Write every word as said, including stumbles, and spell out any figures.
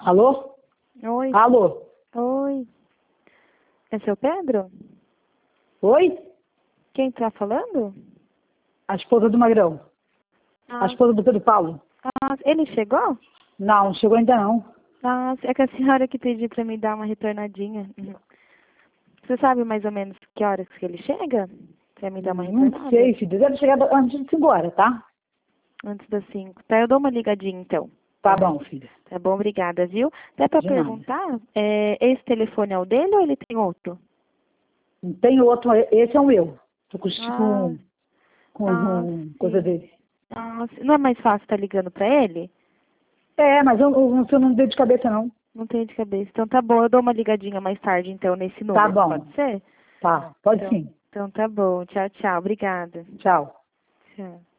Alô? Oi. Alô? Oi. É seu Pedro? Oi? Quem tá falando? A esposa do Magrão. A Ah, esposa do Pedro Paulo. ah, ele chegou? Não, não chegou ainda não. Ah, é que a senhora que pediu pra me dar uma retornadinha. Uhum. Você sabe mais ou menos que horas que ele chega? Pra me dar uma Não retornada? sei, filho. Deve chegar antes de ir embora, tá? Antes das cinco. Tá, eu dou uma ligadinha então. Tá Também. bom, filha. Tá bom, obrigada, viu? Até pra De nada. perguntar, é, esse telefone é o dele ou ele tem outro? Não tem outro, esse é o meu. Tô com, Ah, com, com ah, com coisa sim. dele. Ah, não é mais fácil estar ligando pra ele? É, mas eu, eu, eu não dei de cabeça, não. Não tenho de cabeça. Então tá bom, eu dou uma ligadinha mais tarde, então, nesse Tá número. bom. Pode ser? Tá, pode Então, sim. então tá bom. Tchau, tchau. Obrigada. Tchau. Tchau.